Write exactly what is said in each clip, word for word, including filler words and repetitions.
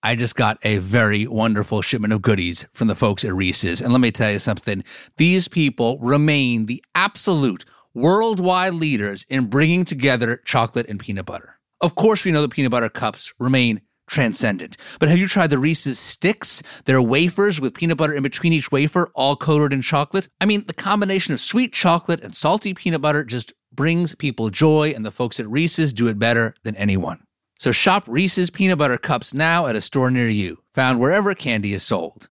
I just got a very wonderful shipment of goodies from the folks at Reese's. And let me tell you something. These people remain the absolute worldwide leaders in bringing together chocolate and peanut butter. Of course, we know the peanut butter cups remain transcendent. But have you tried the Reese's Sticks? They're wafers with peanut butter in between each wafer, all coated in chocolate. I mean, the combination of sweet chocolate and salty peanut butter just brings people joy, and the folks at Reese's do it better than anyone. So shop Reese's Peanut Butter Cups now at a store near you, found wherever candy is sold.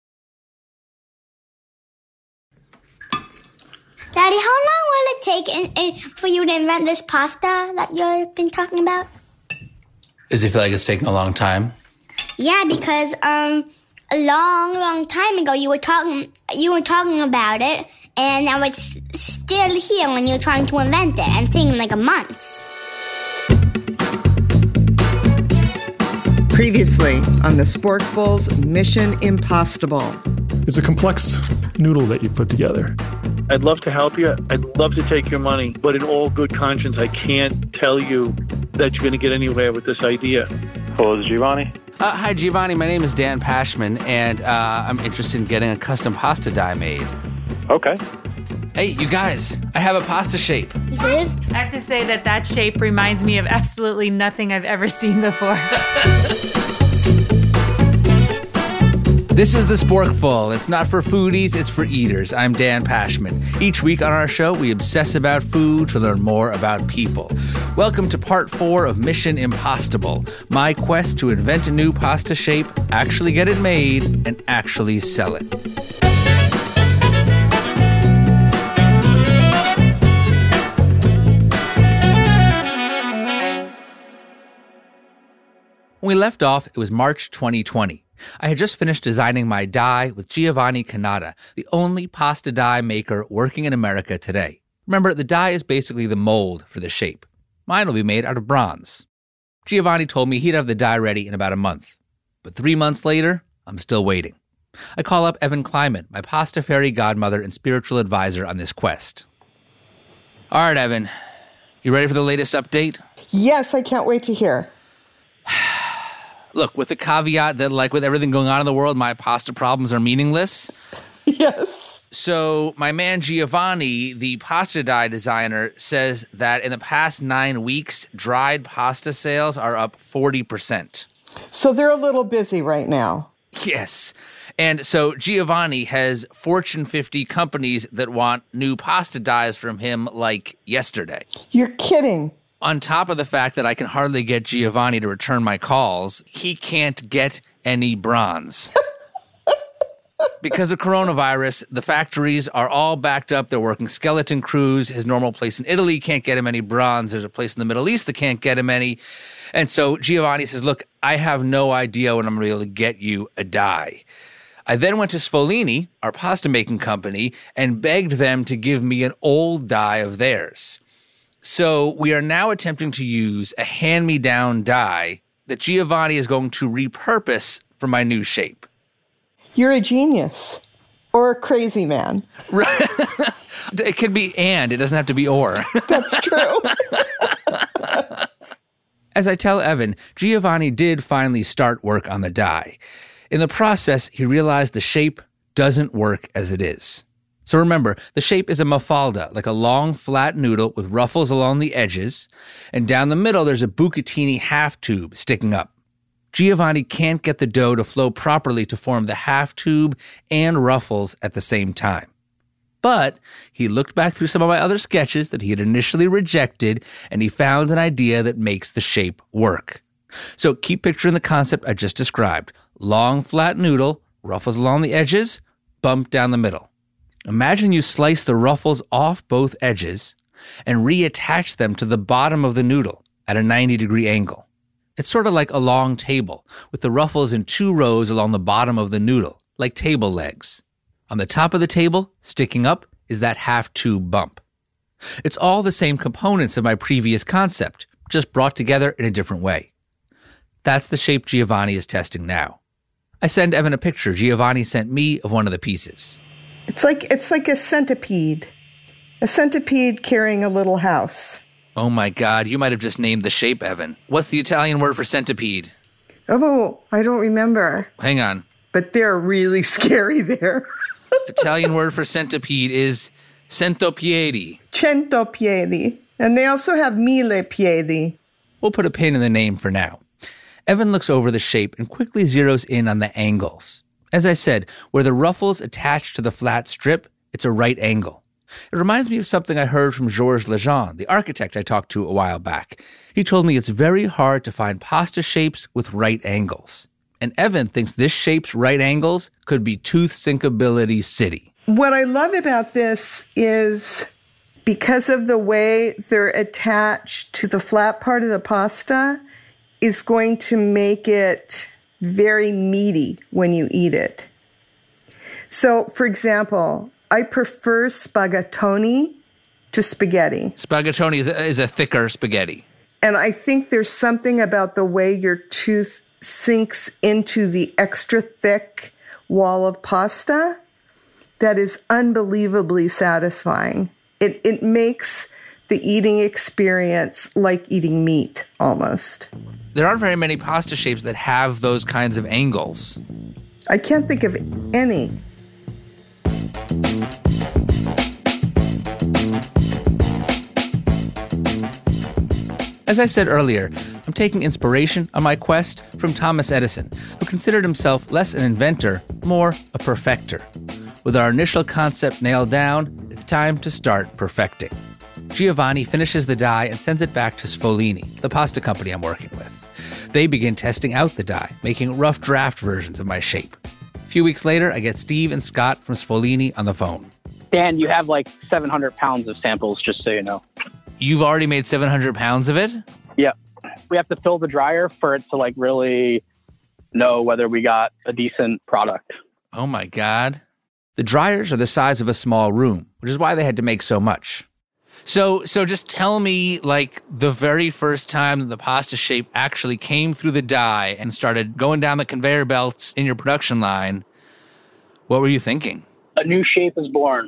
Daddy, how long will it take in, in, for you to invent this pasta that you've been talking about? Does it feel like it's taking a long time? Yeah, because um, a long, long time ago you were talking, you were talking about it, and now it's still here when you're trying to invent it, and it's taking like a month. Previously on the Sporkfuls Mission Impossible. It's a complex noodle that you've put together. I'd love to help you. I'd love to take your money. But in all good conscience, I can't tell you that you're going to get anywhere with this idea. Hello, this is Giovanni. Uh, hi, Giovanni. My name is Dan Pashman, and uh, I'm interested in getting a custom pasta die made. Okay. Hey, you guys, I have a pasta shape. You did? I have to say that that shape reminds me of absolutely nothing I've ever seen before. This is The Sporkful. It's not for foodies, it's for eaters. I'm Dan Pashman. Each week on our show, we obsess about food to learn more about people. Welcome to part four of Mission Impossible, my quest to invent a new pasta shape, actually get it made, and actually sell it. When we left off, it was March twenty twenty. I had just finished designing my die with Giovanni Cannata, the only pasta die maker working in America today. Remember, the die is basically the mold for the shape. Mine will be made out of bronze. Giovanni told me he'd have the die ready in about a month. But three months later, I'm still waiting. I call up Evan Kleiman, my pasta fairy godmother and spiritual advisor on this quest. All right, Evan, you ready for the latest update? Yes, I can't wait to hear. Look, with the caveat that, like, with everything going on in the world, my pasta problems are meaningless. Yes. So my man Giovanni, the pasta die designer, says that in the past nine weeks, dried pasta sales are up forty percent. So they're a little busy right now. Yes. And so Giovanni has Fortune fifty companies that want new pasta dies from him like yesterday. You're kidding. On top of the fact that I can hardly get Giovanni to return my calls, he can't get any bronze. Because of coronavirus, the factories are all backed up. They're working skeleton crews. His normal place in Italy can't get him any bronze. There's a place in the Middle East that can't get him any. And so Giovanni says, look, I have no idea when I'm going to be able to get you a die. I then went to Sfolini, our pasta making company, and begged them to give me an old die of theirs. So we are now attempting to use a hand-me-down die that Giovanni is going to repurpose for my new shape. You're a genius. Or a crazy man. Right. It can be and. It doesn't have to be or. That's true. As I tell Evan, Giovanni did finally start work on the die. In the process, he realized the shape doesn't work as it is. So remember, the shape is a mafalda, like a long, flat noodle with ruffles along the edges, and down the middle there's a bucatini half tube sticking up. Giovanni can't get the dough to flow properly to form the half tube and ruffles at the same time. But he looked back through some of my other sketches that he had initially rejected, and he found an idea that makes the shape work. So keep picturing the concept I just described. Long, flat noodle, ruffles along the edges, bump down the middle. Imagine you slice the ruffles off both edges and reattach them to the bottom of the noodle at a ninety degree angle. It's sort of like a long table with the ruffles in two rows along the bottom of the noodle, like table legs. On the top of the table, sticking up, is that half tube bump. It's all the same components of my previous concept, just brought together in a different way. That's the shape Giovanni is testing now. I send Evan a picture Giovanni sent me of one of the pieces. It's like it's like a centipede. A centipede carrying a little house. Oh my God, you might have just named the shape, Evan. What's the Italian word for centipede? Oh, I don't remember. Hang on. But they're really scary there. Italian word for centipede is centopiedi. Centopiedi. And they also have mille piedi. We'll put a pin in the name for now. Evan looks over the shape and quickly zeroes in on the angles. As I said, where the ruffles attach to the flat strip, it's a right angle. It reminds me of something I heard from Georges Lejeune, the architect I talked to a while back. He told me it's very hard to find pasta shapes with right angles. And Evan thinks this shape's right angles could be tooth syncability city. What I love about this is because of the way they're attached to the flat part of the pasta is going to make it very meaty when you eat it. So, for example, I prefer spaghettoni to spaghetti. Spaghettoni is a, is a thicker spaghetti. And I think there's something about the way your tooth sinks into the extra thick wall of pasta that is unbelievably satisfying. It it makes the eating experience like eating meat almost. There aren't very many pasta shapes that have those kinds of angles. I can't think of any. As I said earlier, I'm taking inspiration on my quest from Thomas Edison, who considered himself less an inventor, more a perfecter. With our initial concept nailed down, it's time to start perfecting. Giovanni finishes the die and sends it back to Sfolini, the pasta company I'm working with. They begin testing out the die, making rough draft versions of my shape. A few weeks later, I get Steve and Scott from Sfolini on the phone. Dan, you have like seven hundred pounds of samples, just so you know. You've already made seven hundred pounds of it? Yeah. We have to fill the dryer for it to like really know whether we got a decent product. Oh my God. The dryers are the size of a small room, which is why they had to make so much. So so just tell me, like, the very first time that the pasta shape actually came through the die and started going down the conveyor belts in your production line, what were you thinking? A new shape is born.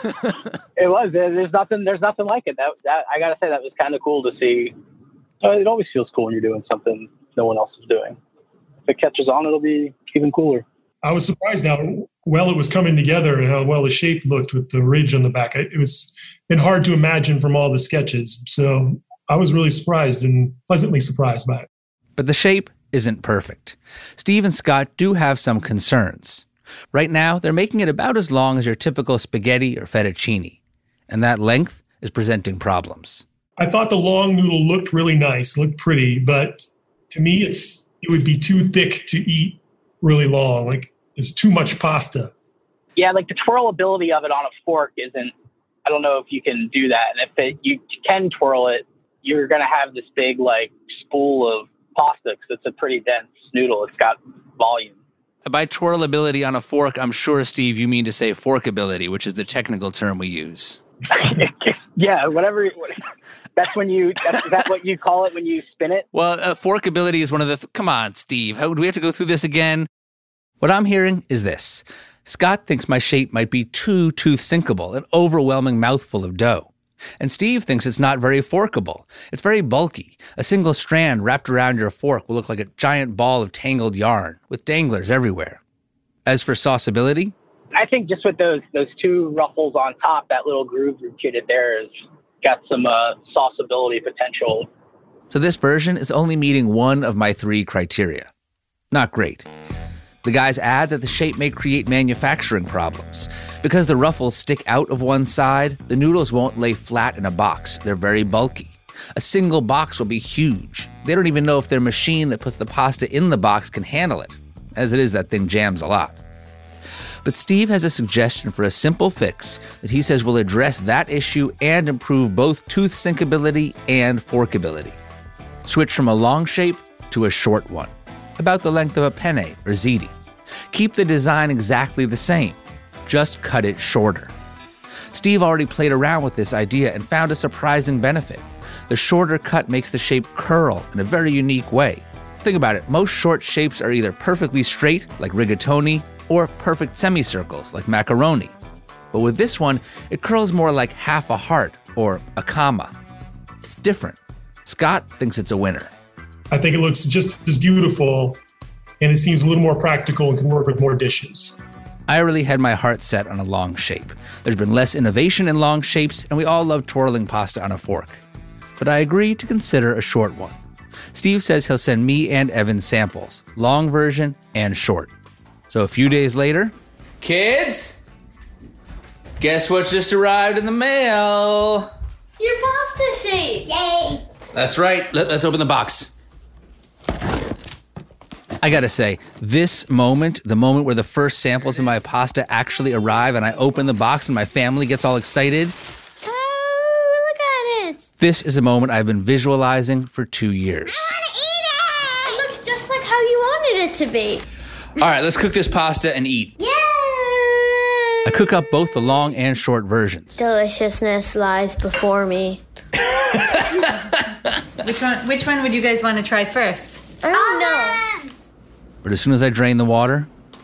It was. There's nothing There's nothing like it. That, that I got to say, that was kind of cool to see. It always feels cool when you're doing something no one else is doing. If it catches on, it'll be even cooler. I was surprised how well it was coming together and how well the shape looked with the ridge on the back. It was been hard to imagine from all the sketches. So I was really surprised and pleasantly surprised by it. But the shape isn't perfect. Steve and Scott do have some concerns. Right now, they're making it about as long as your typical spaghetti or fettuccine. And that length is presenting problems. I thought the long noodle looked really nice, looked pretty, but to me, it's it would be too thick to eat really long. Like, it's too much pasta. Yeah, like the twirlability of it on a fork isn't, I don't know if you can do that. And if it, you can twirl it, you're going to have this big, like, spool of pasta because it's a pretty dense noodle. It's got volume. By twirlability on a fork, I'm sure, Steve, you mean to say forkability, which is the technical term we use. Yeah, whatever. That's when you, that's, is that what you call it when you spin it? Well, uh, forkability is one of the, th- come on, Steve, how, do we have to go through this again? What I'm hearing is this. Scott thinks my shape might be too tooth syncable, an overwhelming mouthful of dough. And Steve thinks it's not very forkable. It's very bulky. A single strand wrapped around your fork will look like a giant ball of tangled yarn, with danglers everywhere. As for sauceability, I think just with those those two ruffles on top, that little groove repeated there has got some uh, sauceability potential. So this version is only meeting one of my three criteria. Not great. The guys add that the shape may create manufacturing problems. Because the ruffles stick out of one side, the noodles won't lay flat in a box. They're very bulky. A single box will be huge. They don't even know if their machine that puts the pasta in the box can handle it. As it is, that thing jams a lot. But Steve has a suggestion for a simple fix that he says will address that issue and improve both tooth syncability and forkability. Switch from a long shape to a short one, about the length of a penne or ziti. Keep the design exactly the same, just cut it shorter. Steve already played around with this idea and found a surprising benefit. The shorter cut makes the shape curl in a very unique way. Think about it, most short shapes are either perfectly straight, like rigatoni, or perfect semicircles, like macaroni. But with this one, it curls more like half a heart, or a comma. It's different. Scott thinks it's a winner. I think it looks just as beautiful, and it seems a little more practical and can work with more dishes. I really had my heart set on a long shape. There's been less innovation in long shapes, and we all love twirling pasta on a fork. But I agree to consider a short one. Steve says he'll send me and Evan samples, long version and short. So a few days later, kids, guess what just arrived in the mail? Your pasta shape. Yay! That's right. Let, let's open the box. I gotta say, this moment, the moment where the first samples of my pasta actually arrive and I open the box and my family gets all excited, Oh, look at it! this is a moment I've been visualizing for two years. I want to eat it! It looks just like how you wanted it to be. All right, let's cook this pasta and eat. Yay! I cook up both the long and short versions. Deliciousness lies before me. Which one? Which one would you guys want to try first? I don't know. But as soon as I drain the water,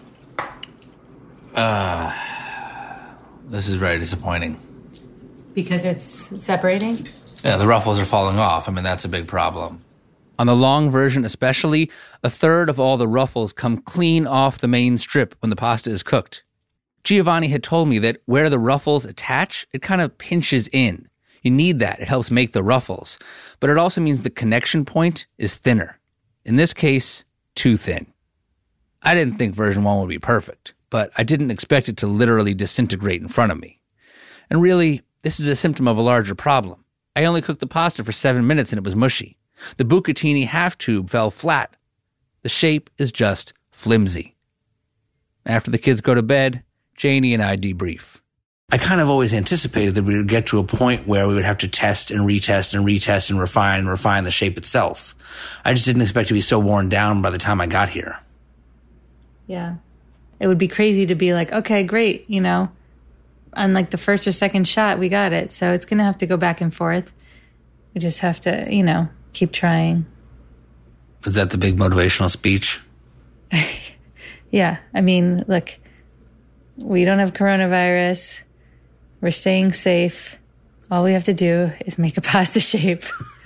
uh, this is very disappointing. Because it's separating? Yeah, the ruffles are falling off. I mean, that's a big problem. On the long version especially, a third of all the ruffles come clean off the main strip when the pasta is cooked. Giovanni had told me that where the ruffles attach, it kind of pinches in. You need that. It helps make the ruffles. But it also means the connection point is thinner. In this case, too thin. I didn't think version one would be perfect, but I didn't expect it to literally disintegrate in front of me. And really, this is a symptom of a larger problem. I only cooked the pasta for seven minutes and it was mushy. The bucatini half tube fell flat. The shape is just flimsy. After the kids go to bed, Janie and I debrief. I kind of always anticipated that we would get to a point where we would have to test and retest and retest and refine and refine the shape itself. I just didn't expect to be so worn down by the time I got here. Yeah. It would be crazy to be like, okay, great, you know, on like the first or second shot, we got it. So it's going to have to go back and forth. We just have to, you know, keep trying. Is that the big motivational speech? Yeah. I mean, look, we don't have coronavirus. We're staying safe. All we have to do is make a pasta shape.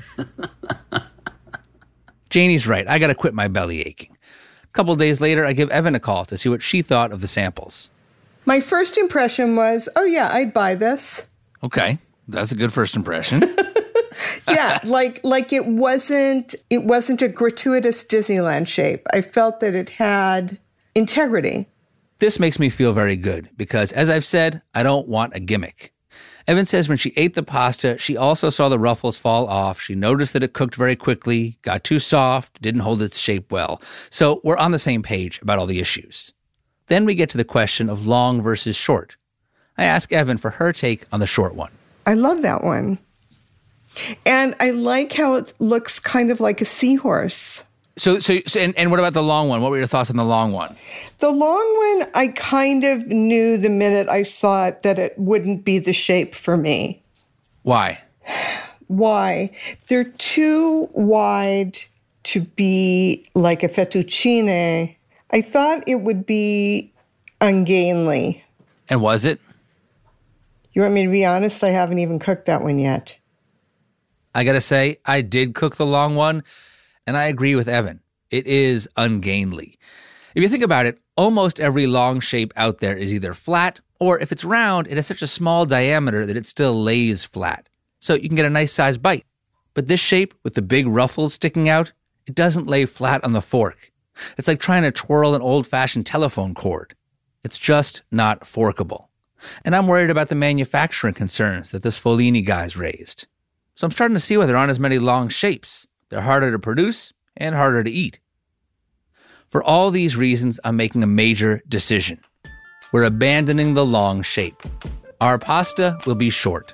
Janie's right. I got to quit my belly aching. A couple days later, I give Evan a call to see what she thought of the samples. My first impression was, oh yeah, I'd buy this. Okay, that's a good first impression. Yeah, like like it wasn't it wasn't a gratuitous Disneyland shape. I felt that it had integrity. This makes me feel very good because, as I've said, I don't want a gimmick. Evan says when she ate the pasta, she also saw the ruffles fall off. She noticed that it cooked very quickly, got too soft, didn't hold its shape well. So we're on the same page about all the issues. Then we get to the question of long versus short. I ask Evan for her take on the short one. I love that one. And I like how it looks kind of like a seahorse. So, so, so and, and what about the long one? What were your thoughts on the long one? The long one, I kind of knew the minute I saw it that it wouldn't be the shape for me. Why? Why? They're too wide to be like a fettuccine. I thought it would be ungainly. And was it? You want me to be honest? I haven't even cooked that one yet. I gotta say, I did cook the long one, and I agree with Evan. It is ungainly. If you think about it, almost every long shape out there is either flat, or if it's round, it has such a small diameter that it still lays flat. So you can get a nice sized bite. But this shape, with the big ruffles sticking out, it doesn't lay flat on the fork. It's like trying to twirl an old-fashioned telephone cord. It's just not forkable. And I'm worried about the manufacturing concerns that this Follini guy's raised. So I'm starting to see why there aren't as many long shapes. They're harder to produce and harder to eat. For all these reasons, I'm making a major decision. We're abandoning the long shape. Our pasta will be short.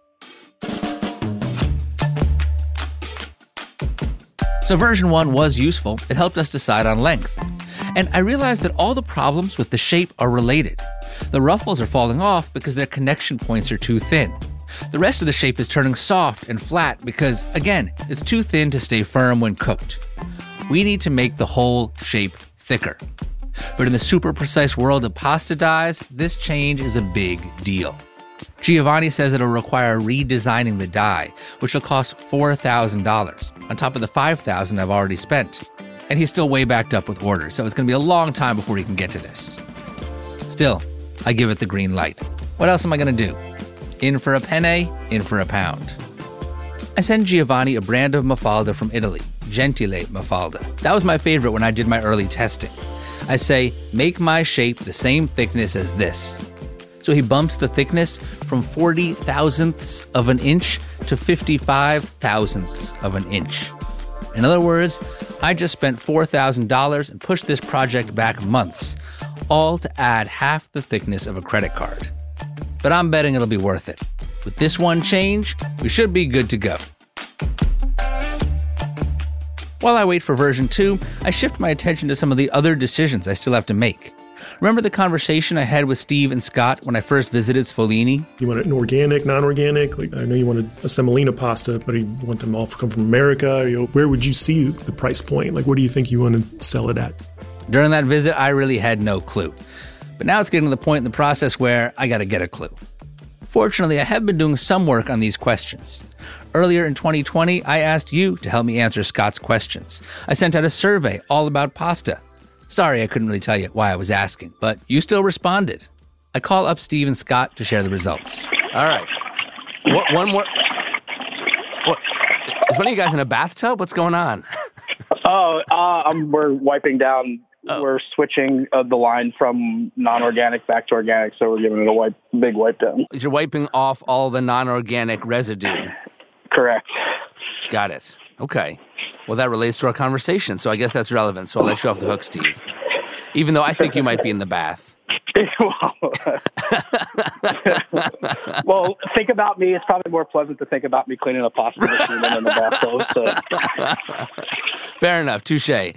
So version one was useful. It helped us decide on length. And I realized that all the problems with the shape are related. The ruffles are falling off because their connection points are too thin. The rest of the shape is turning soft and flat because, again, it's too thin to stay firm when cooked. We need to make the whole shape thicker. But in the super precise world of pasta dies, this change is a big deal. Giovanni says it'll require redesigning the die, which will cost four thousand dollars, on top of the five thousand dollars I've already spent. And he's still way backed up with orders, so it's going to be a long time before he can get to this. Still, I give it the green light. What else am I going to do? In for a penne, in for a pound. I send Giovanni a brand of Mafalda from Italy, Gentile Mafalda. That was my favorite when I did my early testing. I say, make my shape the same thickness as this. So he bumps the thickness from forty thousandths of an inch to fifty-five thousandths of an inch. In other words, I just spent four thousand dollars and pushed this project back months, all to add half the thickness of a credit card. But I'm betting it'll be worth it. With this one change, we should be good to go. While I wait for version two, I shift my attention to some of the other decisions I still have to make. Remember the conversation I had with Steve and Scott when I first visited Sfolini? You want an organic, non-organic? Like, I know you wanted a semolina pasta, but you want them all to come from America. You know, where would you see the price point? Like, what do you think you want to sell it at? During that visit, I really had no clue. But now it's getting to the point in the process where I got to get a clue. Fortunately, I have been doing some work on these questions. Earlier in twenty twenty, I asked you to help me answer Scott's questions. I sent out a survey all about pasta. Sorry, I couldn't really tell you why I was asking, but you still responded. I call up Steve and Scott to share the results. All right. What, one more. What, is one of you guys in a bathtub? What's going on? Oh, uh, um, we're wiping down. Oh. We're switching uh, the line from non-organic back to organic, so we're giving it a wipe, big wipe down. You're wiping off all the non-organic residue. Correct. Got it. Okay. Well, that relates to our conversation, so I guess that's relevant. So I'll let you off the hook, Steve. Even though I think you might be in the bath. Well, think about me. It's probably more pleasant to think about me cleaning a pasta machine than in the bathtub. So. Fair enough. Touche.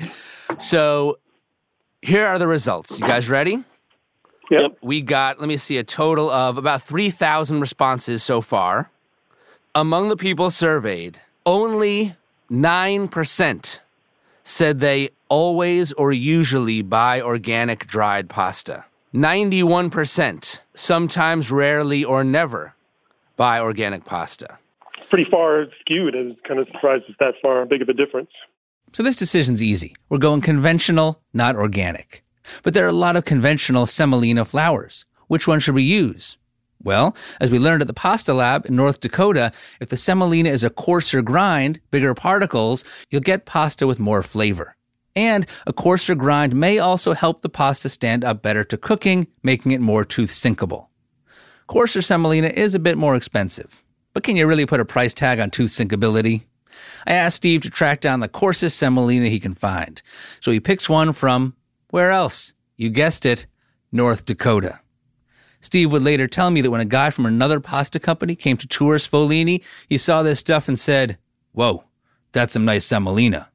So here are the results. You guys ready? Yep. We got, let me see, a total of about three thousand responses so far. Among the people surveyed, only nine percent said they always or usually buy organic dried pasta. ninety-one percent, sometimes, rarely, or never buy organic pasta. Pretty far skewed. I was kind of surprised it's that far big of a difference. So this decision's easy. We're going conventional, not organic. But there are a lot of conventional semolina flours. Which one should we use? Well, as we learned at the Pasta Lab in North Dakota, if the semolina is a coarser grind, bigger particles, you'll get pasta with more flavor. And a coarser grind may also help the pasta stand up better to cooking, making it more tooth-sinkable. Coarser semolina is a bit more expensive. But can you really put a price tag on tooth-sinkability? I asked Steve to track down the coarsest semolina he can find. So he picks one from, where else? You guessed it, North Dakota. Steve would later tell me that when a guy from another pasta company came to tour Sfolini, he saw this stuff and said, whoa, that's some nice semolina.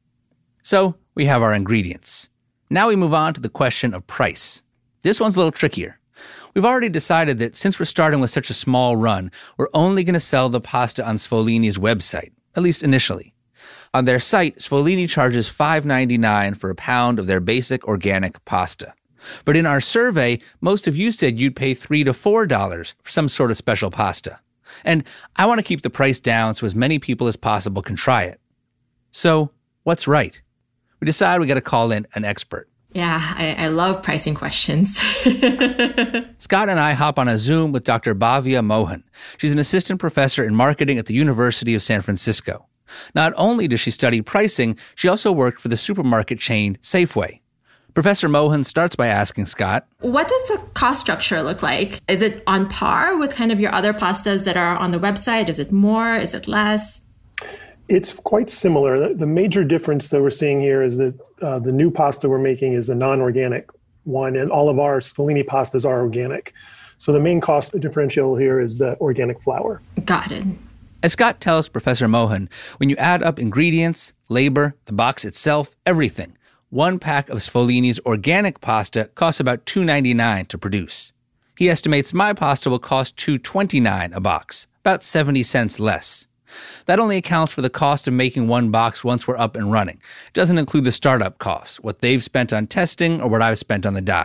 So we have our ingredients. Now we move on to the question of price. This one's a little trickier. We've already decided that since we're starting with such a small run, we're only going to sell the pasta on Sfolini's website, at least initially. On their site, Sfolini charges five dollars and ninety-nine cents for a pound of their basic organic pasta. But in our survey, most of you said you'd pay three to four dollars for some sort of special pasta. And I want to keep the price down so as many people as possible can try it. So, what's right? We decide we got to call in an expert. Yeah, I, I love pricing questions. Scott and I hop on a Zoom with Doctor Bhavya Mohan. She's an assistant professor in marketing at the University of San Francisco. Not only does she study pricing, she also worked for the supermarket chain Safeway. Professor Mohan starts by asking Scott, what does the cost structure look like? Is it on par with kind of your other pastas that are on the website? Is it more? Is it less? It's quite similar. The major difference that we're seeing here is that uh, the new pasta we're making is a non-organic one, and all of our Sfolini pastas are organic. So the main cost differential here is the organic flour. Got it. As Scott tells Professor Mohan, when you add up ingredients, labor, the box itself, everything, one pack of Sfolini's organic pasta costs about two dollars and ninety-nine cents to produce. He estimates my pasta will cost two dollars and twenty-nine cents a box, about seventy cents less. That only accounts for the cost of making one box once we're up and running. It doesn't include the startup costs, what they've spent on testing or what I've spent on the die.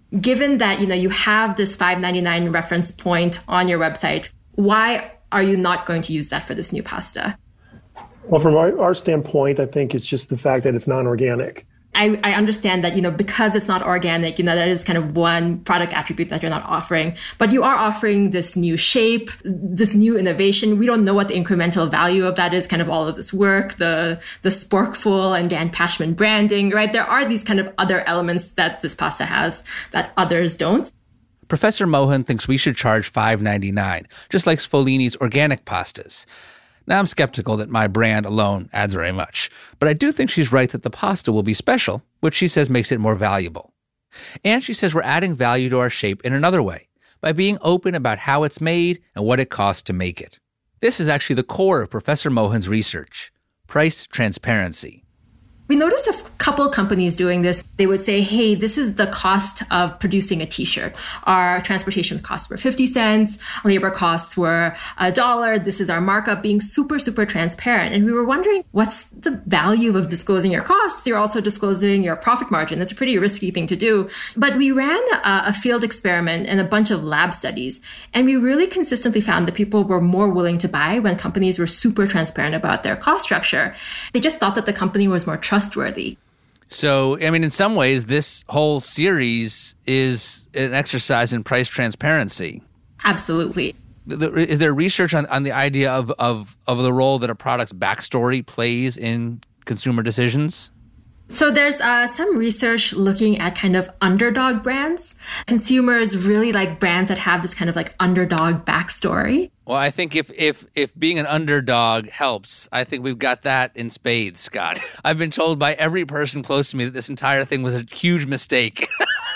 Given that, you know, you have this five ninety-nine reference point on your website, why are you not going to use that for this new pasta? Well, from our, our standpoint, I think it's just the fact that it's non-organic. I, I understand that, you know, because it's not organic, you know, that is kind of one product attribute that you're not offering. But you are offering this new shape, this new innovation. We don't know what the incremental value of that is, kind of all of this work, the the Sporkful and Dan Pashman branding, right? There are these kind of other elements that this pasta has that others don't. Professor Mohan thinks we should charge five ninety-nine, just like Sfolini's organic pastas. Now, I'm skeptical that my brand alone adds very much, but I do think she's right that the pasta will be special, which she says makes it more valuable. And she says we're adding value to our shape in another way, by being open about how it's made and what it costs to make it. This is actually the core of Professor Mohan's research: price transparency. We noticed a couple companies doing this. They would say, hey, this is the cost of producing a t-shirt. Our transportation costs were fifty cents. Labor costs were a dollar. This is our markup, being super, super transparent. And we were wondering, what's the value of disclosing your costs? You're also disclosing your profit margin. That's a pretty risky thing to do. But we ran a, a field experiment and a bunch of lab studies. And we really consistently found that people were more willing to buy when companies were super transparent about their cost structure. They just thought that the company was more trustworthy. trustworthy. So, I mean, in some ways, this whole series is an exercise in price transparency. Absolutely. Is there research on, on the idea of, of, of the role that a product's backstory plays in consumer decisions? So there's uh, some research looking at kind of underdog brands. Consumers really like brands that have this kind of like underdog backstory. Well, I think if if if being an underdog helps, I think we've got that in spades, Scott. I've been told by every person close to me that this entire thing was a huge mistake.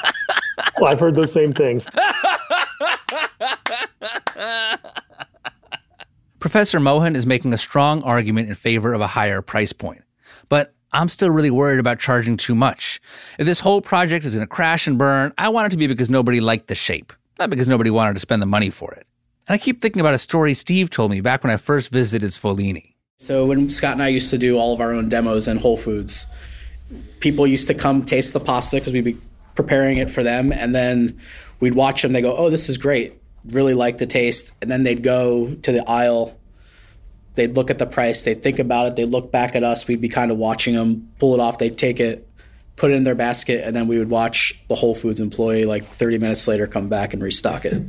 Well, I've heard those same things. Professor Mohan is making a strong argument in favor of a higher price point. But I'm still really worried about charging too much. If this whole project is going to crash and burn, I want it to be because nobody liked the shape, not because nobody wanted to spend the money for it. And I keep thinking about a story Steve told me back when I first visited Sfolini. So when Scott and I used to do all of our own demos in Whole Foods, people used to come taste the pasta because we'd be preparing it for them. And then we'd watch them. They go, oh, this is great. Really like the taste. And then they'd go to the aisle. They'd look at the price, they'd think about it, they'd look back at us, we'd be kind of watching them, pull it off, they'd take it, put it in their basket, and then we would watch the Whole Foods employee like thirty minutes later come back and restock it.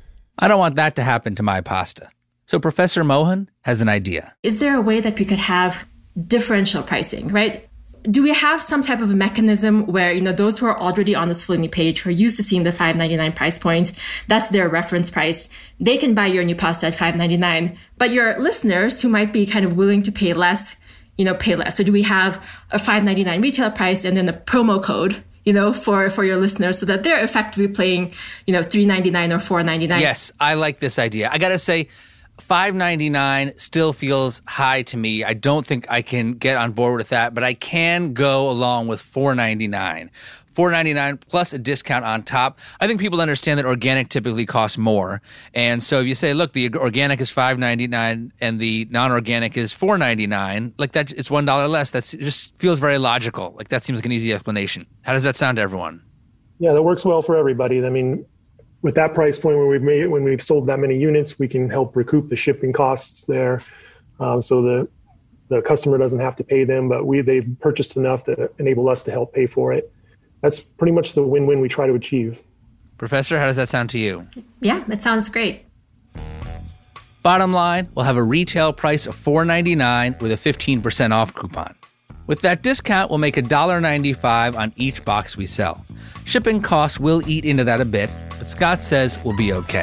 I don't want that to happen to my pasta. So Professor Mohan has an idea. Is there a way that we could have differential pricing, right? Do we have some type of a mechanism where, you know, those who are already on the Sfolini page, who are used to seeing the five ninety-nine price point, that's their reference price, they can buy your new pasta at five ninety-nine, but your listeners who might be kind of willing to pay less, you know, pay less. So do we have a five ninety-nine retail price and then a promo code, you know, for, for your listeners so that they're effectively paying, you know, three ninety-nine or four ninety-nine? Yes, I like this idea. I got to say, five ninety-nine still feels high to me. I don't think I can get on board with that, but I can go along with four ninety-nine. four ninety-nine plus a discount on top. I think people understand that organic typically costs more. And so if you say, look, the organic is five ninety-nine and the non-organic is four ninety-nine, like that, it's one dollar less. That just feels very logical. Like that seems like an easy explanation. How does that sound to everyone? Yeah, that works well for everybody. I mean, with that price point, when we've made when we've sold that many units, we can help recoup the shipping costs there, um, so the the customer doesn't have to pay them, but we they've purchased enough that enable us to help pay for it. That's pretty much the win-win we try to achieve. Professor, how does that sound to you? Yeah, that sounds great. Bottom line, we'll have a retail price of four ninety-nine with a fifteen percent off coupon. With that discount, we'll make one dollar ninety-five on each box we sell. Shipping costs will eat into that a bit, but Scott says we'll be okay.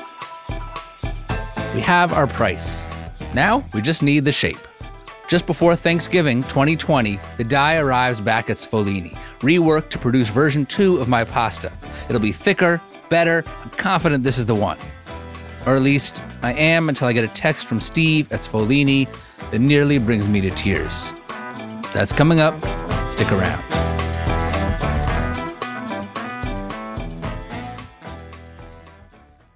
We have our price. Now we just need the shape. Just before Thanksgiving twenty twenty, the dye arrives back at Sfolini, reworked to produce version two of my pasta. It'll be thicker, better. I'm confident this is the one. Or at least I am until I get a text from Steve at Sfolini that nearly brings me to tears. That's coming up. Stick around.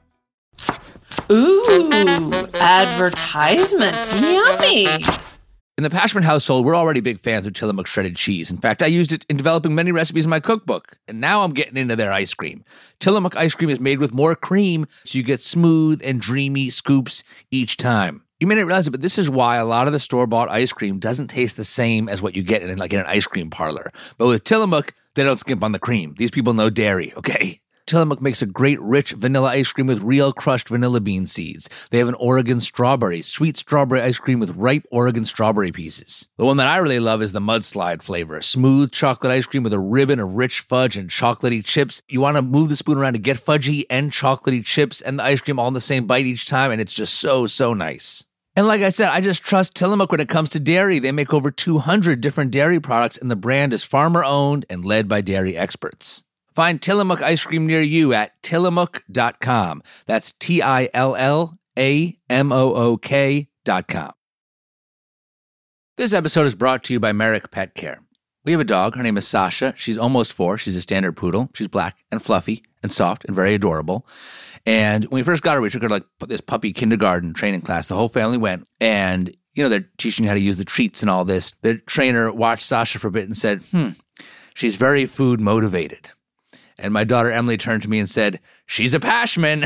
Ooh, advertisements. Yummy. In the Pashman household, we're already big fans of Tillamook shredded cheese. In fact, I used it in developing many recipes in my cookbook, and now I'm getting into their ice cream. Tillamook ice cream is made with more cream, so you get smooth and dreamy scoops each time. You may not realize it, but this is why a lot of the store-bought ice cream doesn't taste the same as what you get in like in an ice cream parlor. But with Tillamook, they don't skimp on the cream. These people know dairy, okay? Tillamook makes a great rich vanilla ice cream with real crushed vanilla bean seeds. They have an Oregon strawberry, sweet strawberry ice cream with ripe Oregon strawberry pieces. The one that I really love is the mudslide flavor, smooth chocolate ice cream with a ribbon of rich fudge and chocolatey chips. You want to move the spoon around to get fudgy and chocolatey chips and the ice cream all in the same bite each time, and it's just so, so nice. And like I said, I just trust Tillamook when it comes to dairy. They make over two hundred different dairy products, and the brand is farmer-owned and led by dairy experts. Find Tillamook ice cream near you at tillamook dot com. That's T I L L A M O O K dot com. This episode is brought to you by Merrick Pet Care. We have a dog. Her name is Sasha. She's almost four. She's a standard poodle. She's black and fluffy and soft and very adorable. And when we first got her, we took her to like this puppy kindergarten training class. The whole family went. And, you know, they're teaching you how to use the treats and all this. The trainer watched Sasha for a bit and said, hmm, she's very food motivated. And my daughter Emily turned to me and said, she's a Pashman.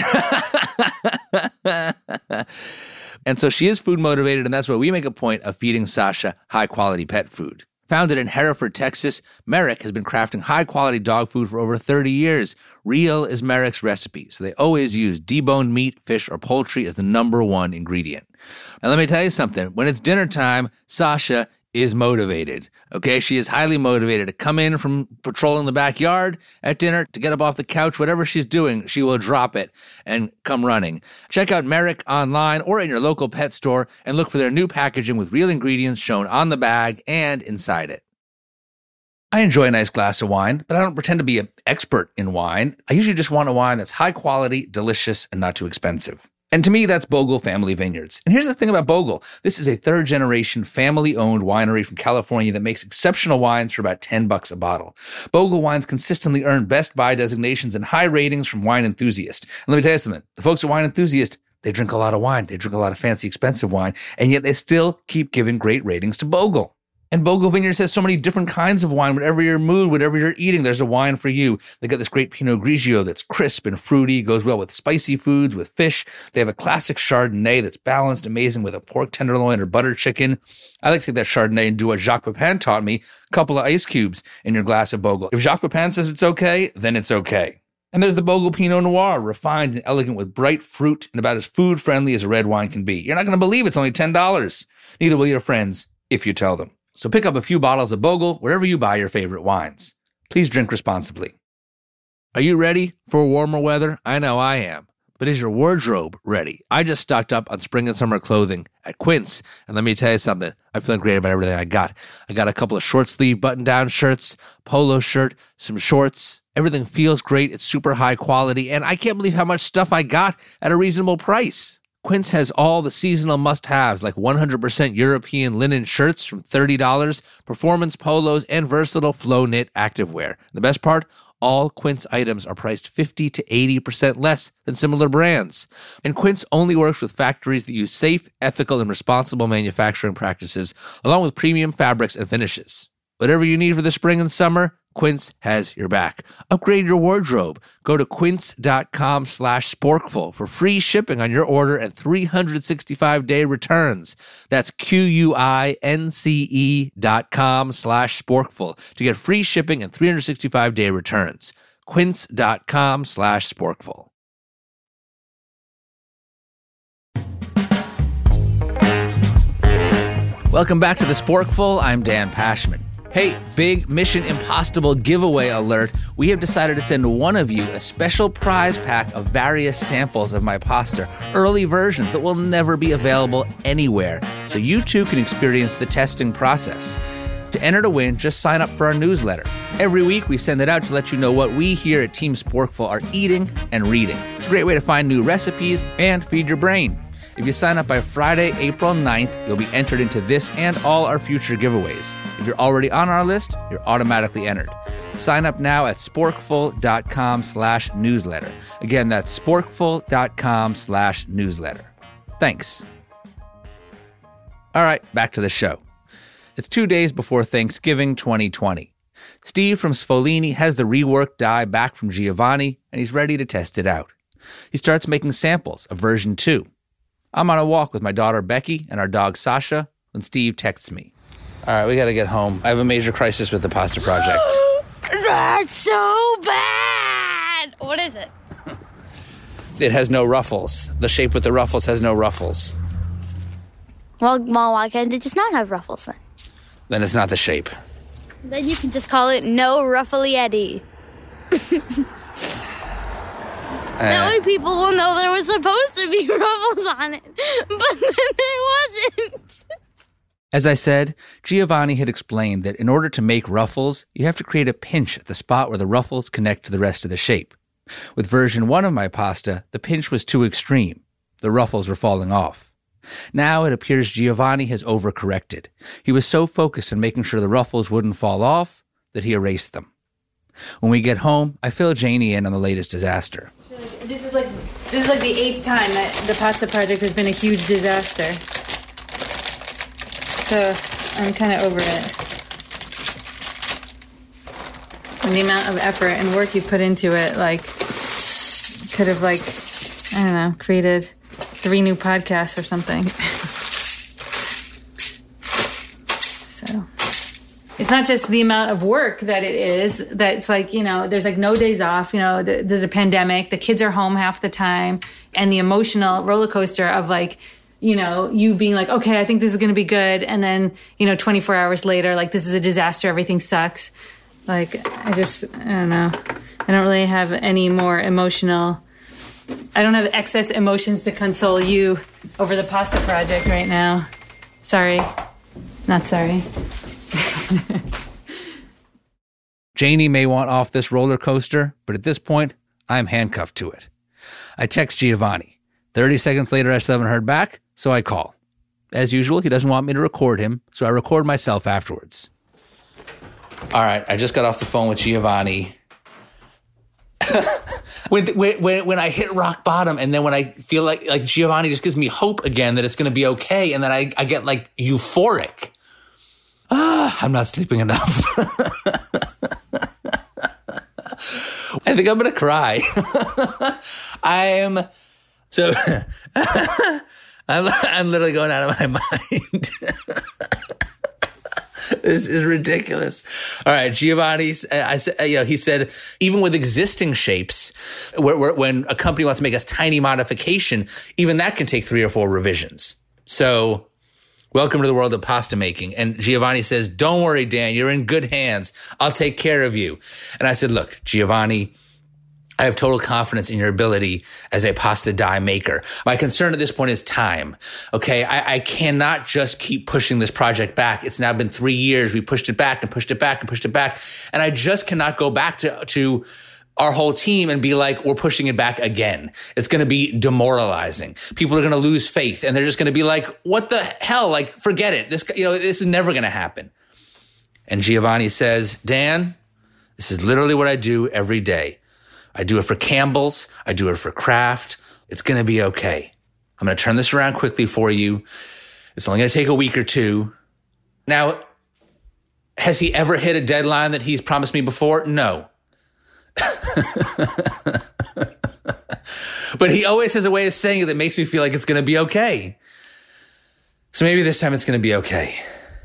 And so she is food motivated, and that's why we make a point of feeding Sasha high-quality pet food. Founded in Hereford, Texas, Merrick has been crafting high-quality dog food for over thirty years. Real is Merrick's recipe, so they always use deboned meat, fish, or poultry as the number one ingredient. Now, let me tell you something. When it's dinner time, Sasha is motivated, okay? She is highly motivated to come in from patrolling the backyard at dinner, to get up off the couch, whatever she's doing, she will drop it and come running. Check out Merrick online or in your local pet store and look for their new packaging with real ingredients shown on the bag and inside it. I enjoy a nice glass of wine, but I don't pretend to be an expert in wine. I usually just want a wine that's high quality, delicious, and not too expensive. And to me, that's Bogle Family Vineyards. And here's the thing about Bogle. This is a third-generation, family-owned winery from California that makes exceptional wines for about ten bucks a bottle. Bogle wines consistently earn Best Buy designations and high ratings from Wine Enthusiast. And let me tell you something. The folks at Wine Enthusiast, they drink a lot of wine. They drink a lot of fancy, expensive wine. And yet they still keep giving great ratings to Bogle. And Bogle Vineyards has so many different kinds of wine. Whatever your mood, whatever you're eating, there's a wine for you. They got this great Pinot Grigio that's crisp and fruity, goes well with spicy foods, with fish. They have a classic Chardonnay that's balanced, amazing with a pork tenderloin or butter chicken. I like to take that Chardonnay and do what Jacques Pepin taught me, a couple of ice cubes in your glass of Bogle. If Jacques Pepin says it's okay, then it's okay. And there's the Bogle Pinot Noir, refined and elegant with bright fruit and about as food-friendly as a red wine can be. You're not going to believe it's only ten dollars. Neither will your friends if you tell them. So pick up a few bottles of Bogle wherever you buy your favorite wines. Please drink responsibly. Are you ready for warmer weather? I know I am. But is your wardrobe ready? I just stocked up on spring and summer clothing at Quince. And let me tell you something. I'm feeling great about everything I got. I got a couple of short sleeve button down shirts, polo shirt, some shorts. Everything feels great. It's super high quality. And I can't believe how much stuff I got at a reasonable price. Quince has all the seasonal must-haves like one hundred percent European linen shirts from thirty dollars, performance polos, and versatile flow knit activewear. The best part? All Quince items are priced fifty to eighty percent less than similar brands. And Quince only works with factories that use safe, ethical, and responsible manufacturing practices, along with premium fabrics and finishes. Whatever you need for the spring and summer, Quince has your back. Upgrade your wardrobe. Go to quince.com slash sporkful for free shipping on your order and three hundred sixty-five day returns. That's Q-U-I-N-C-E dot com slash sporkful to get free shipping and three hundred sixty-five day returns. Quince.com slash sporkful. Welcome back to the Sporkful. I'm Dan Pashman. Hey, big Mission Impossible giveaway alert. We have decided to send one of you a special prize pack of various samples of my pasta, early versions that will never be available anywhere, so you too can experience the testing process. To enter to win, just sign up for our newsletter. Every week, we send it out to let you know what we here at Team Sporkful are eating and reading. It's a great way to find new recipes and feed your brain. If you sign up by Friday, April ninth, you'll be entered into this and all our future giveaways. If you're already on our list, you're automatically entered. Sign up now at sporkful.com slash newsletter. Again, that's sporkful.com slash newsletter. Thanks. All right, back to the show. It's two days before Thanksgiving twenty twenty. Steve from Sfolini has the reworked die back from Giovanni, and he's ready to test it out. He starts making samples of version two. I'm on a walk with my daughter Becky and our dog Sasha when Steve texts me. All right, we got to get home. I have a major crisis with the pasta project. That's so bad. What is it? It has no ruffles. The shape with the ruffles has no ruffles. Well, well, why can't it just not have ruffles then? Then it's not the shape. Then you can just call it No Ruffly Eddie. Uh, that way people will know there was supposed to be ruffles on it, but then there wasn't. As I said, Giovanni had explained that in order to make ruffles, you have to create a pinch at the spot where the ruffles connect to the rest of the shape. With version one of my pasta, the pinch was too extreme. The ruffles were falling off. Now it appears Giovanni has overcorrected. He was so focused on making sure the ruffles wouldn't fall off that he erased them. When we get home, I fill Janie in on the latest disaster. This is like this is like the eighth time that the pasta project has been a huge disaster. So I'm kind of over it. And the amount of effort and work you put into it, like, could have, like, I don't know, created three new podcasts or something. So it's not just the amount of work that it is, that it's like, you know, there's like no days off, you know, there's a pandemic, the kids are home half the time, and the emotional roller coaster of like, you know, you being like, okay, I think this is going to be good. And then, you know, twenty-four hours later, like, this is a disaster. Everything sucks. Like, I just, I don't know. I don't really have any more emotional, I don't have excess emotions to console you over the pasta project right now. Sorry. Not sorry. Janie may want off this roller coaster, but at this point, I'm handcuffed to it. I text Giovanni. thirty seconds later, I still haven't heard back, so I call. As usual, he doesn't want me to record him, so I record myself afterwards. All right, I just got off the phone with Giovanni. when, when when I hit rock bottom, and then when I feel like like Giovanni just gives me hope again that it's going to be okay, and then I, I get like euphoric. Ah, I'm not sleeping enough. I think I'm going to cry. I'm so I'm I'm literally going out of my mind. This is ridiculous. All right, Giovanni, I said, you know, he said, even with existing shapes, where, where, when a company wants to make a tiny modification, even that can take three or four revisions. So, welcome to the world of pasta making. And Giovanni says, don't worry, Dan, you're in good hands. I'll take care of you. And I said, look, Giovanni, I have total confidence in your ability as a pasta die maker. My concern at this point is time. Okay, I, I cannot just keep pushing this project back. It's now been three years. We pushed it back and pushed it back and pushed it back. And I just cannot go back to, to our whole team and be like, we're pushing it back again. It's going to be demoralizing. People are going to lose faith, and they're just going to be like, what the hell? Like, forget it. This, you know, this is never going to happen. And Giovanni says, Dan, this is literally what I do every day. I do it for Campbell's. I do it for Kraft. It's going to be okay. I'm going to turn this around quickly for you. It's only going to take a week or two. Now, has he ever hit a deadline that he's promised me before? No. But he always has a way of saying it that makes me feel like it's going to be okay. So maybe this time it's going to be okay.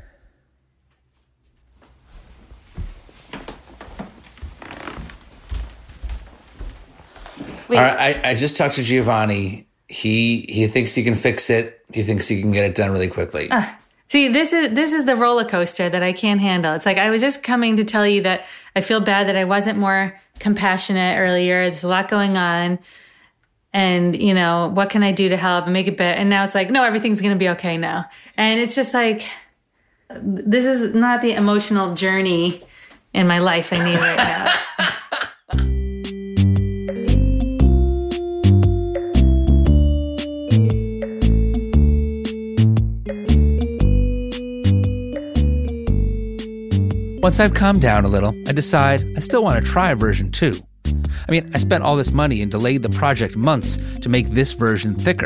Wait. All right, I, I just talked to Giovanni. He he thinks he can fix it. He thinks he can get it done really quickly. Uh, see, this is this is the roller coaster that I can't handle. It's like I was just coming to tell you that I feel bad that I wasn't more compassionate earlier. There's a lot going on. And, you know, what can I do to help and make it better? And now it's like, no, everything's going to be okay now. And it's just like, this is not the emotional journey in my life I need right now. Once I've calmed down a little, I decide I still want to try version two. I mean, I spent all this money and delayed the project months to make this version thicker.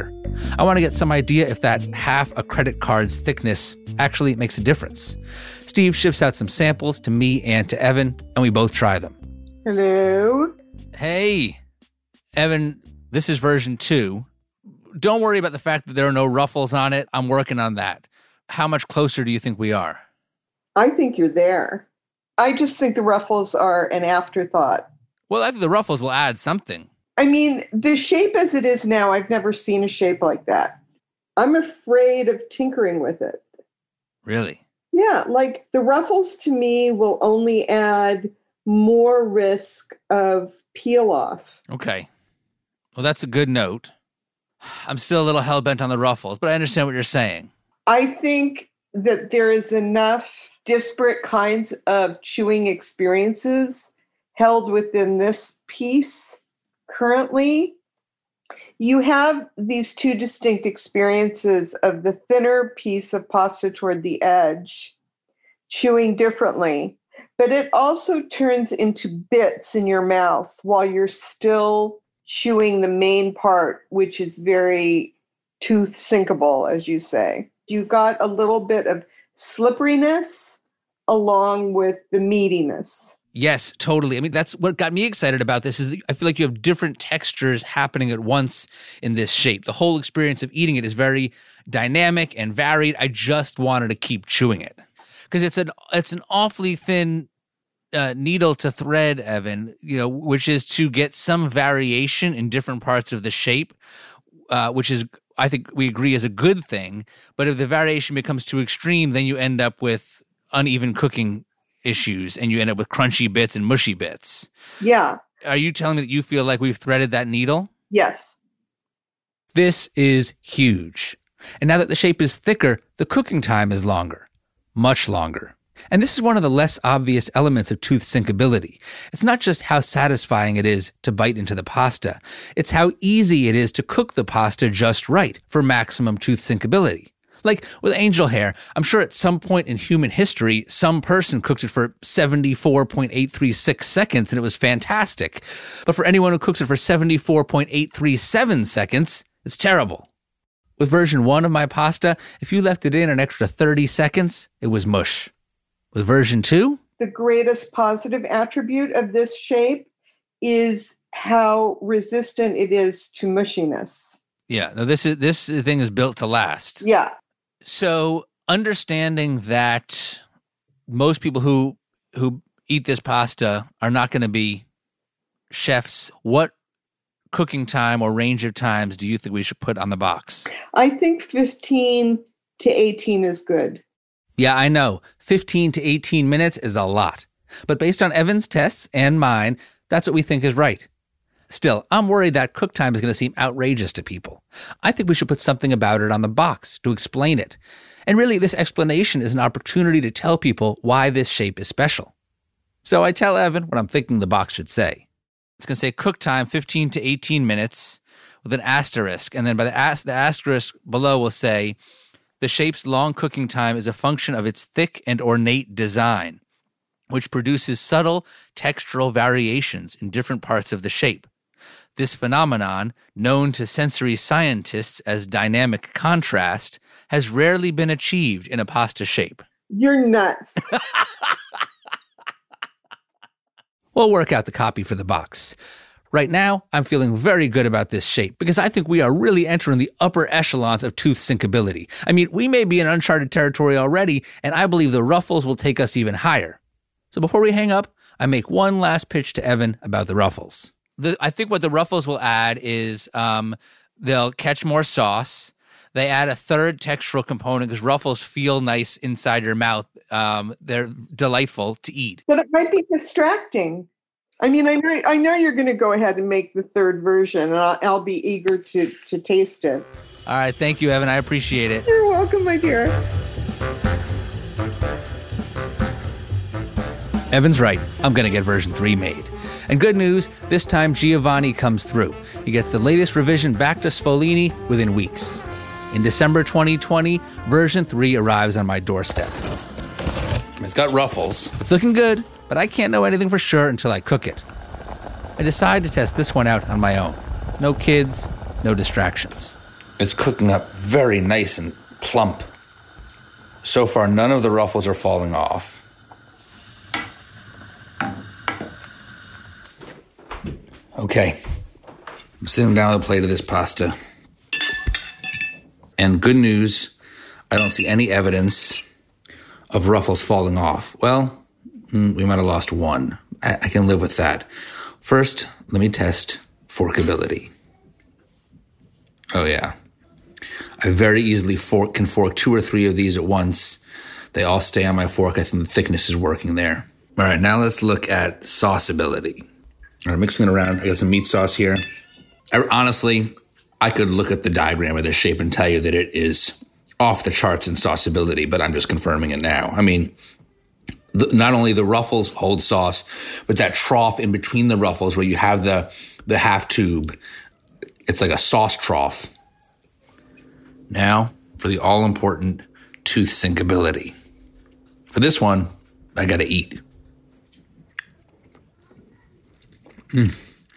I want to get some idea if that half a credit card's thickness actually makes a difference. Steve ships out some samples to me and to Evan, and we both try them. Hello? Hey, Evan, this is version two. Don't worry about the fact that there are no ruffles on it. I'm working on that. How much closer do you think we are? I think you're there. I just think the ruffles are an afterthought. Well, I think the ruffles will add something. I mean, the shape as it is now, I've never seen a shape like that. I'm afraid of tinkering with it. Really? Yeah, like the ruffles to me will only add more risk of peel off. Okay. Well, that's a good note. I'm still a little hell-bent on the ruffles, but I understand what you're saying. I think that there is enough disparate kinds of chewing experiences held within this piece currently. You have these two distinct experiences of the thinner piece of pasta toward the edge, chewing differently, but it also turns into bits in your mouth while you're still chewing the main part, which is very tooth syncable, as you say. You got a little bit of slipperiness along with the meatiness. Yes, totally. I mean, that's what got me excited about this is that I feel like you have different textures happening at once in this shape. The whole experience of eating it is very dynamic and varied. I just wanted to keep chewing it because it's an it's an awfully thin uh, needle to thread, Evan, you know, which is to get some variation in different parts of the shape, uh, which is, I think we agree, is a good thing. But if the variation becomes too extreme, then you end up with uneven cooking issues and you end up with crunchy bits and mushy bits. Yeah. Are you telling me that you feel like we've threaded that needle? Yes. This is huge. And now that the shape is thicker, the cooking time is longer, much longer. And this is one of the less obvious elements of tooth syncability. It's not just how satisfying it is to bite into the pasta. It's how easy it is to cook the pasta just right for maximum tooth syncability. Like with angel hair, I'm sure at some point in human history, some person cooked it for seventy-four point eight three six seconds and it was fantastic. But for anyone who cooks it for seventy-four point eight three seven seconds, it's terrible. With version one of my pasta, if you left it in an extra thirty seconds, it was mush. With version two? The greatest positive attribute of this shape is how resistant it is to mushiness. Yeah, no, this is this thing is built to last. Yeah. So understanding that most people who who eat this pasta are not going to be chefs, what cooking time or range of times do you think we should put on the box? I think fifteen to eighteen is good. Yeah, I know. fifteen to eighteen minutes is a lot. But based on Evan's tests and mine, that's what we think is right. Still, I'm worried that cook time is going to seem outrageous to people. I think we should put something about it on the box to explain it. And really, this explanation is an opportunity to tell people why this shape is special. So I tell Evan what I'm thinking the box should say. It's going to say cook time fifteen to eighteen minutes with an asterisk. And then by the, ast- the asterisk below will say, the shape's long cooking time is a function of its thick and ornate design, which produces subtle textural variations in different parts of the shape. This phenomenon, known to sensory scientists as dynamic contrast, has rarely been achieved in a pasta shape. You're nuts. We'll work out the copy for the box. Right now, I'm feeling very good about this shape because I think we are really entering the upper echelons of tooth syncability. I mean, we may be in uncharted territory already, and I believe the ruffles will take us even higher. So before we hang up, I make one last pitch to Evan about the ruffles. The, I think what the ruffles will add is um, they'll catch more sauce. They add a third textural component because ruffles feel nice inside your mouth. Um, they're delightful to eat. But it might be distracting. I mean, I know, I know you're going to go ahead and make the third version, and I'll, I'll be eager to, to taste it. All right. Thank you, Evan. I appreciate it. You're welcome, my dear. Evan's right. I'm going to get version three made. And good news, this time Giovanni comes through. He gets the latest revision back to Sfollini within weeks. In December twenty twenty, version three arrives on my doorstep. It's got ruffles. It's looking good, but I can't know anything for sure until I cook it. I decide to test this one out on my own. No kids, no distractions. It's cooking up very nice and plump. So far, none of the ruffles are falling off. Okay, I'm sitting down on the plate of this pasta. And good news, I don't see any evidence of ruffles falling off. Well, we might have lost one. I, I can live with that. First, let me test forkability. Oh yeah. I very easily fork, can fork two or three of these at once. They all stay on my fork. I think the thickness is working there. All right, now let's look at sauceability. All right, mixing it around. I got some meat sauce here. I, honestly, I could look at the diagram of this shape and tell you that it is off the charts in sauceability, but I'm just confirming it now. I mean, the, not only the ruffles hold sauce, but that trough in between the ruffles where you have the, the half tube, it's like a sauce trough. Now, for the all-important tooth syncability. For this one, I gotta eat. Mm.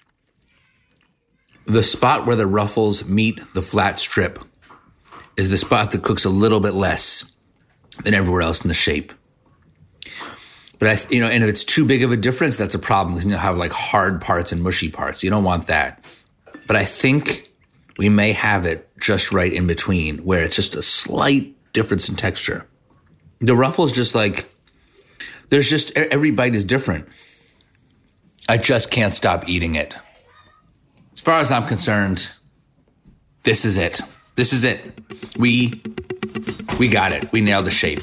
The spot where the ruffles meet the flat strip is the spot that cooks a little bit less than everywhere else in the shape. But, I, you know, and if it's too big of a difference, that's a problem because you'll have like hard parts and mushy parts. You don't want that. But I think we may have it just right in between where it's just a slight difference in texture. The ruffles just like, there's just, every bite is different. I just can't stop eating it. As far as I'm concerned, this is it. This is it. We, we got it. We nailed the shape.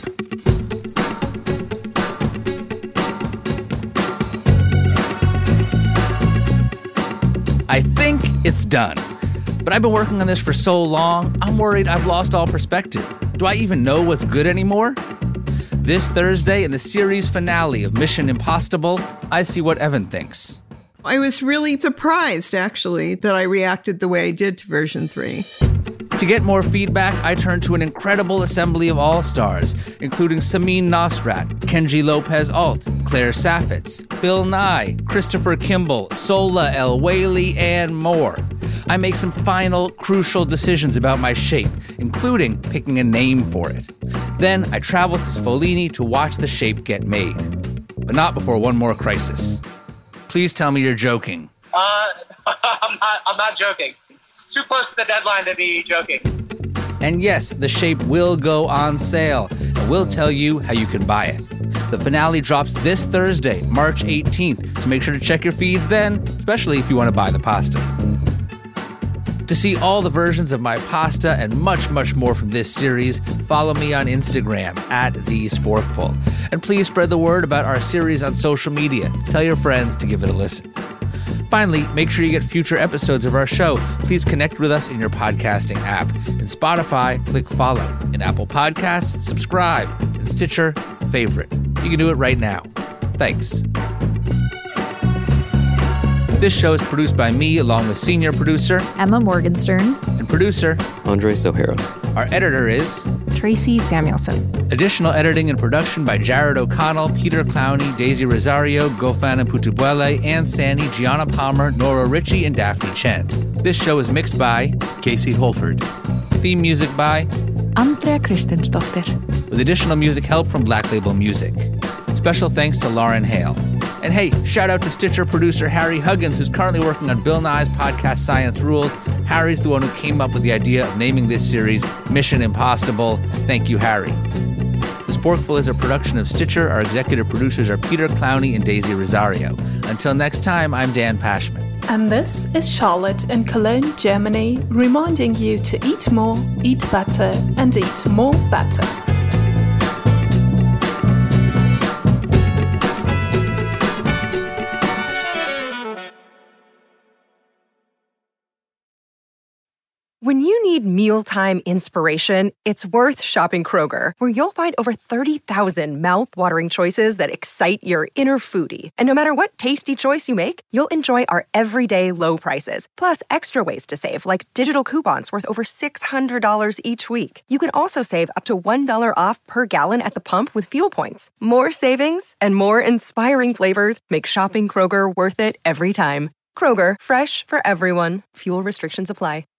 I think it's done. But I've been working on this for so long, I'm worried I've lost all perspective. Do I even know what's good anymore? This Thursday, in the series finale of Mission Impossible, I see what Evan thinks. I was really surprised, actually, that I reacted the way I did to version three. To get more feedback, I turned to an incredible assembly of all-stars, including Samin Nosrat, Kenji Lopez-Alt, Claire Saffitz, Bill Nye, Christopher Kimball, Sola El Whaley, and more. I make some final, crucial decisions about my shape, including picking a name for it. Then I travel to Sfolini to watch the shape get made. But not before one more crisis. Please tell me you're joking. Uh, I'm not, I'm not joking. It's too close to the deadline to be joking. And yes, the shape will go on sale, and we'll tell you how you can buy it. The finale drops this Thursday, March eighteenth, so make sure to check your feeds then, especially if you want to buy the pasta. To see all the versions of my pasta and much, much more from this series, follow me on Instagram at TheSporkful. And please spread the word about our series on social media. Tell your friends to give it a listen. Finally, make sure you get future episodes of our show. Please connect with us in your podcasting app. In Spotify, click follow. In Apple Podcasts, subscribe. In Stitcher, favorite. You can do it right now. Thanks. This show is produced by me, along with senior producer Emma Morgenstern and producer Andre Sohara. Our editor is Tracy Samuelson. Additional editing and production by Jared O'Connell, Peter Clowney, Daisy Rosario, Gofan and Putubuele, Ann Sani, Gianna Palmer, Nora Ritchie, and Daphne Chen. This show is mixed by Casey Holford. Theme music by Andrea Kristensdottir. With additional music help from Black Label Music. Special thanks to Lauren Hale. And hey, shout out to Stitcher producer Harry Huggins, who's currently working on Bill Nye's podcast Science Rules. Harry's the one who came up with the idea of naming this series Mission Impossible. Thank you, Harry. The Sporkful is a production of Stitcher. Our executive producers are Peter Clowney and Daisy Rosario. Until next time, I'm Dan Pashman. And this is Charlotte in Cologne, Germany, reminding you to eat more, eat better, and eat more better. When you need mealtime inspiration, it's worth shopping Kroger, where you'll find over thirty thousand mouth-watering choices that excite your inner foodie. And no matter what tasty choice you make, you'll enjoy our everyday low prices, plus extra ways to save, like digital coupons worth over six hundred dollars each week. You can also save up to one dollar off per gallon at the pump with fuel points. More savings and more inspiring flavors make shopping Kroger worth it every time. Kroger, fresh for everyone. Fuel restrictions apply.